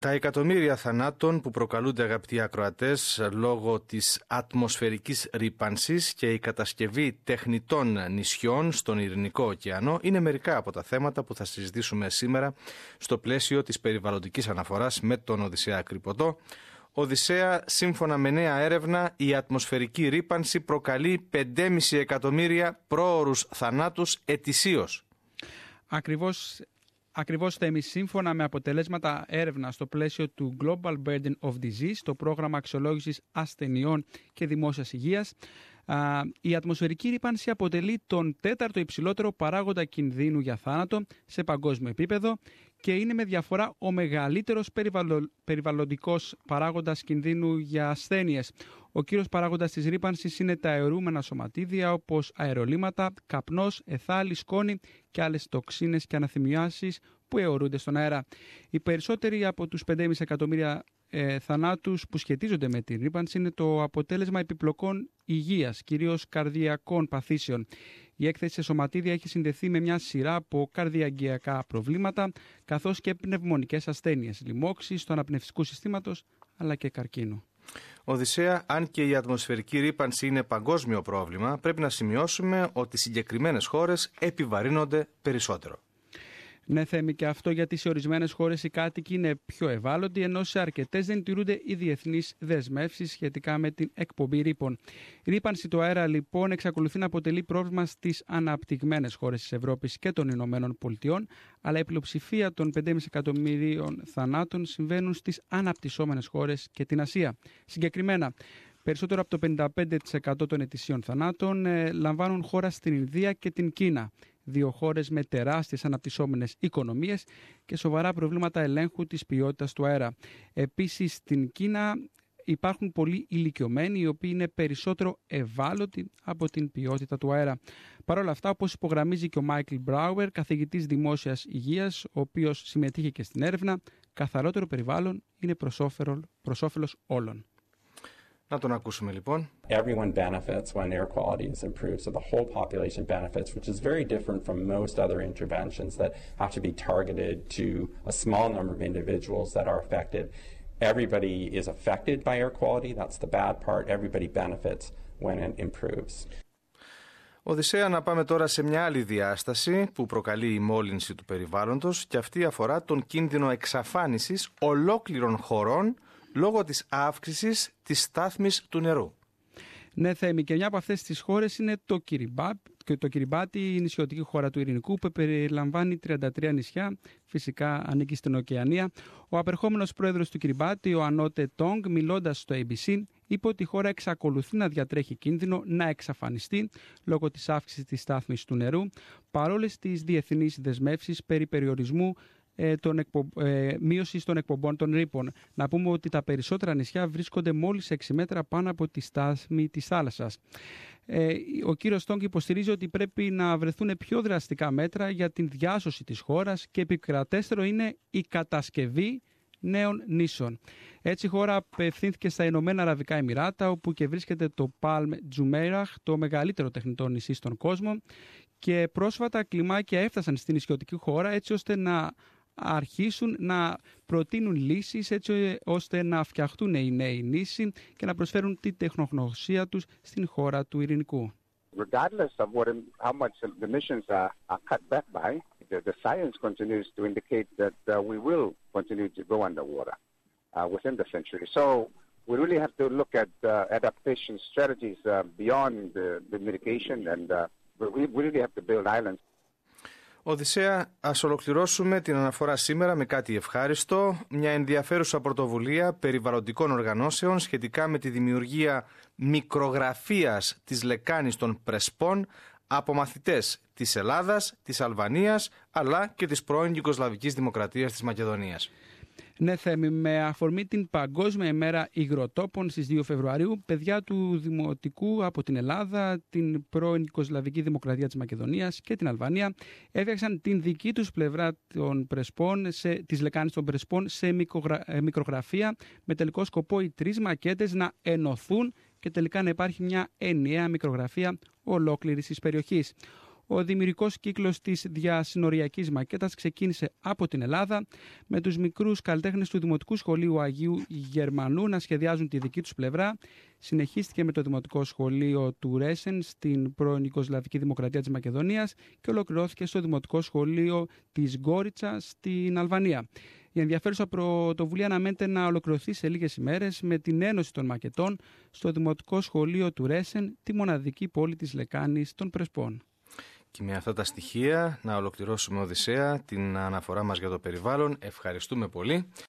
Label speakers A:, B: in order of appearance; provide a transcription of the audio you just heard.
A: Τα εκατομμύρια θανάτων που προκαλούνται, αγαπητοί ακροατές, λόγω της ατμοσφαιρικής ρύπανσης και η κατασκευή τεχνητών νησιών στον Ειρηνικό ωκεανό είναι μερικά από τα θέματα που θα συζητήσουμε σήμερα στο πλαίσιο της περιβαλλοντικής αναφοράς με τον Οδυσσέα Κρυποτό. Οδυσσέα, σύμφωνα με νέα έρευνα, η ατμοσφαιρική ρύπανση προκαλεί 5,5 εκατομμύρια πρόωρους θανάτους ετησίως.
B: Ακριβώς, Θέμη, σύμφωνα με αποτελέσματα έρευνα στο πλαίσιο του Global Burden of Disease, το πρόγραμμα αξιολόγησης ασθενειών και δημόσιας υγείας, η ατμοσφαιρική ρύπανση αποτελεί τον τέταρτο υψηλότερο παράγοντα κινδύνου για θάνατο σε παγκόσμιο επίπεδο και είναι με διαφορά ο μεγαλύτερος περιβαλλοντικός παράγοντας κινδύνου για ασθένειες. Ο κύριος παράγοντας της ρύπανσης είναι τα αιωρούμενα σωματίδια όπως αερολύματα, καπνός, εθάλη, σκόνη και άλλες τοξίνες και αναθυμιάσεις που αιωρούνται στον αέρα. Οι περισσότεροι από τους 5,5 εκατομμύρια θανάτους που σχετίζονται με την ρύπανση είναι το αποτέλεσμα επιπλοκών υγείας, κυρίως καρδιακών παθήσεων. Η έκθεση σε σωματίδια έχει συνδεθεί με μια σειρά από καρδιαγγειακά προβλήματα, καθώς και πνευμονικές ασθένειες, λοιμώξεις του αναπνευστικού συστήματος, αλλά και καρκίνο.
A: Οδυσσέα, αν και η ατμοσφαιρική ρύπανση είναι παγκόσμιο πρόβλημα, πρέπει να σημειώσουμε ότι συγκεκριμένες χώρες επιβαρύνονται περισσότερο.
B: Ναι, Θέμη, και αυτό γιατί σε ορισμένες χώρες οι κάτοικοι είναι πιο ευάλωτοι, ενώ σε αρκετές δεν τηρούνται οι διεθνείς δεσμεύσεις σχετικά με την εκπομπή ρήπων. Η ρύπανση του αέρα, λοιπόν, εξακολουθεί να αποτελεί πρόβλημα στις αναπτυγμένες χώρες της Ευρώπης και των Ηνωμένων Πολιτειών, αλλά η πλειοψηφία των 5,5 εκατομμυρίων θανάτων συμβαίνουν στις αναπτυσσόμενες χώρες και την Ασία. Συγκεκριμένα, περισσότερο από το 55% των ετησίων θανάτων λαμβάνουν χώρα στην Ινδία και την Κίνα. Δύο χώρες με τεράστιες αναπτυσσόμενες οικονομίες και σοβαρά προβλήματα ελέγχου της ποιότητας του αέρα. Επίσης, στην Κίνα υπάρχουν πολλοί ηλικιωμένοι οι οποίοι είναι περισσότερο ευάλωτοι από την ποιότητα του αέρα. Παρ' όλα αυτά, όπως υπογραμμίζει και ο Μάικλ Μπράουερ, καθηγητής δημόσιας υγείας, ο οποίος συμμετείχε και στην έρευνα, καθαρότερο περιβάλλον είναι προς όφελος όλων.
A: Να τον ακούσουμε λοιπόν.
C: Everyone benefits when air quality is improved, so the whole population benefits, which is very different from most other interventions that have to be targeted to a small number of individuals that are affected. Everybody is affected by air quality, that's the bad part. Everybody benefits when it improves.
A: Οδυσσέα, να πάμε τώρα σε μια άλλη διάσταση που προκαλεί η μόλυνση του περιβάλλοντος και αυτή αφορά τον κίνδυνο εξαφάνισης ολόκληρων χωρών λόγω της αύξησης της στάθμης του νερού.
B: Ναι, Θέμη, και μια από αυτές τις χώρες είναι το Κυριμπάτι, η νησιωτική χώρα του Ειρηνικού που περιλαμβάνει 33 νησιά, φυσικά ανήκει στην Οκεανία. Ο απερχόμενος πρόεδρος του Κυριμπάτι, ο Ανότε Τόγκ, μιλώντας στο ABC, είπε ότι η χώρα εξακολουθεί να διατρέχει κίνδυνο να εξαφανιστεί λόγω της αύξησης της στάθμης του νερού, παρόλες τις διεθνείς δεσμεύσεις περί περιορισμού μείωση των εκπομπών των ρήπων. Να πούμε ότι τα περισσότερα νησιά βρίσκονται μόλις 6 μέτρα πάνω από τη στάθμη της θάλασσας. Ο κύριος Τόγκ υποστηρίζει ότι πρέπει να βρεθούν πιο δραστικά μέτρα για την διάσωση της χώρας και επικρατέστερο είναι η κατασκευή νέων νήσων. Έτσι η χώρα απευθύνθηκε στα Ηνωμένα Αραβικά Εμιράτα, όπου και βρίσκεται το Palm Jumeirah, το μεγαλύτερο τεχνητό νησί στον κόσμο, και πρόσφατα κλιμάκια έφτασαν στην νησιωτική χώρα έτσι ώστε να αρχίσουν να προτείνουν λύσεις έτσι ώστε να φτιαχτούν οι νέοι νήσοι και να προσφέρουν τη τεχνογνωσία τους στην χώρα του Ειρηνικού.
D: Regardless of how much the emissions are cut back by, the science continues to indicate that we will continue to go underwater within the century. So we really have to look at adaptation strategies beyond the mitigation, and we really have to build islands.
A: Οδυσσέα, ας ολοκληρώσουμε την αναφορά σήμερα με κάτι ευχάριστο, μια ενδιαφέρουσα πρωτοβουλία περιβαλλοντικών οργανώσεων σχετικά με τη δημιουργία μικρογραφίας της λεκάνης των Πρεσπών από μαθητές της Ελλάδας, της Αλβανίας αλλά και της πρώην Ιουγκοσλαβικής Δημοκρατίας της Μακεδονίας.
B: Ναι, Θέμη, με αφορμή την Παγκόσμια ημέρα υγροτόπων στις 2 Φεβρουαρίου, παιδιά του Δημοτικού από την Ελλάδα, την πρώην Ιουγκοσλαβική Δημοκρατία της Μακεδονίας και την Αλβανία έφτιαξαν την δική τους πλευρά των Πρεσπών, της λεκάνης των Πρεσπών σε μικρογραφία, με τελικό σκοπό οι 3 μακέτες να ενωθούν και τελικά να υπάρχει μια ενιαία μικρογραφία ολόκληρης της περιοχής. Ο δημιουργικός κύκλος της διασυνοριακής μακέτας ξεκίνησε από την Ελλάδα, με τους μικρούς καλλιτέχνες του Δημοτικού Σχολείου Αγίου Γερμανού να σχεδιάζουν τη δική τους πλευρά. Συνεχίστηκε με το Δημοτικό Σχολείο του Ρέσεν στην πρώην Ιουγκοσλαβική Δημοκρατία της Μακεδονίας και ολοκληρώθηκε στο Δημοτικό Σχολείο της Γκόριτσα στην Αλβανία. Η ενδιαφέρουσα πρωτοβουλία αναμένεται να ολοκληρωθεί σε λίγες ημέρες με την Ένωση των Μακετών στο Δημοτικό Σχολείο του Ρέσεν, τη μοναδική πόλη της λεκάνης των Πρεσπών.
A: Και με αυτά τα στοιχεία να ολοκληρώσουμε, Οδυσσέα, την αναφορά μας για το περιβάλλον. Ευχαριστούμε πολύ.